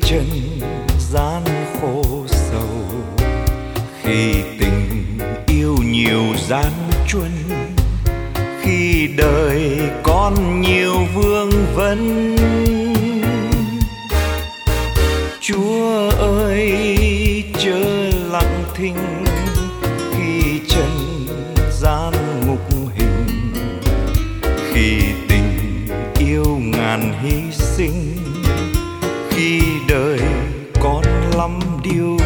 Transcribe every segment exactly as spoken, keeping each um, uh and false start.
trần gian khổ sầu, khi tình yêu nhiều gian truân, khi đời còn nhiều vương vấn. Chúa ơi chớ lặng thinh khi trần gian ngục hình, khi tình yêu ngàn hy sinh, khi đời còn lắm điều.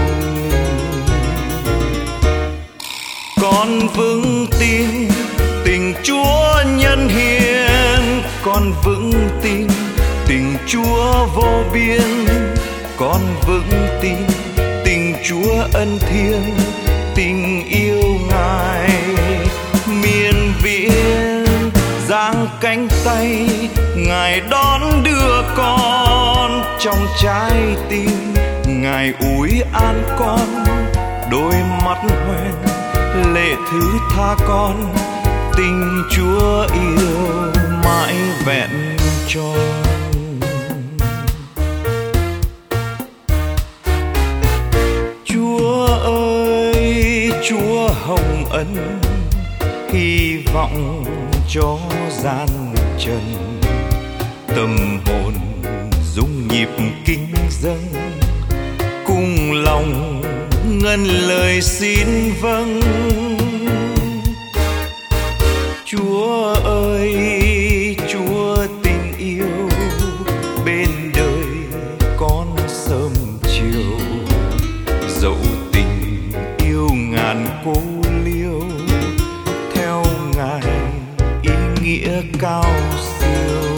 Con vững tin tình Chúa nhân hiền, con vững tin tình Chúa vô biên, con vững tin tình Chúa ân thiêng, tình yêu Ngài miền viễn. Giang cánh tay Ngài đón đưa con, trong trái tim Ngài ủi an con, đôi mắt hoen lệ thứ tha con, tình Chúa yêu mãi vẹn tròn. Chúa ơi Chúa hồng ân, hy vọng cho gian trần, tâm hồn rung nhịp kinh dâng, cùng lòng ngân lời xin vâng. Chúa ơi Chúa tình yêu, bên đời con sớm chiều, dẫu tình yêu ngàn cô liêu, theo Ngài ý nghĩa cao siêu.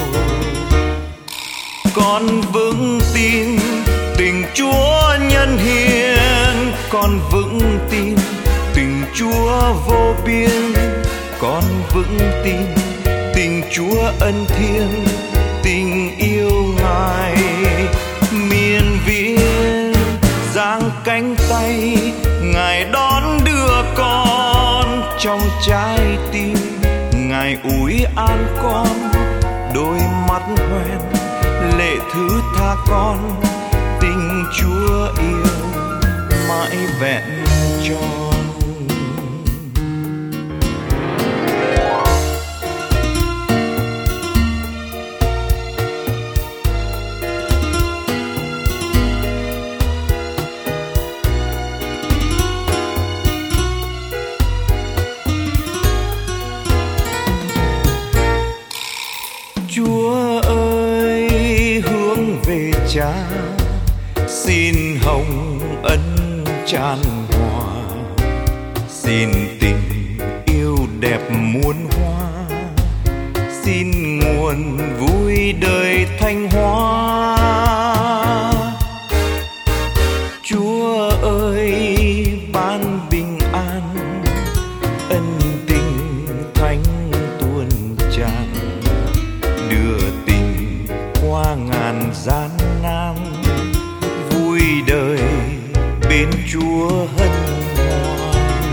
Con vững tin tình Chúa nhân hiền, con vững tin tình Chúa vô biên, con vững tin tình Chúa ân thiêng, tình yêu Ngài miền viễn. Giang cánh tay Ngài đón đưa con, trong trái tim Ngài ủi an con, đôi mắt hoen lệ thứ tha con, tình Chúa yêu mãi vẹn tròn. Chúa ơi hướng về Cha, xin hồng ân tràn hòa, xin tình yêu đẹp muôn hoa, xin nguồn vui đời thanh hóa. Chúa ơi ban bình an, ân tình thánh tuôn tràn, đưa tình qua ngàn gian nan, vui đời bên Chúa hân hoan.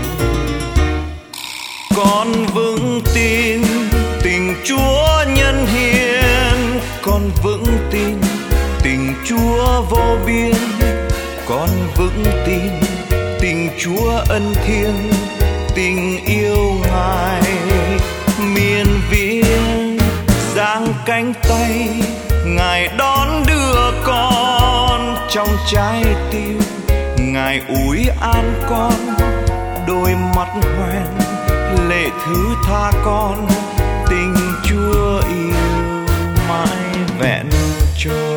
Con vững tin tình Chúa nhân hiền, con vững tin tình Chúa vô biên, con vững tin tình Chúa ân thiêng, tình yêu Ngài miền viễn. Giang cánh tay Ngài đón đưa con, trong trái tim Ngài ủi an con, đôi mắt hoen lệ thứ tha con, tình Chúa yêu mãi vẹn tròn.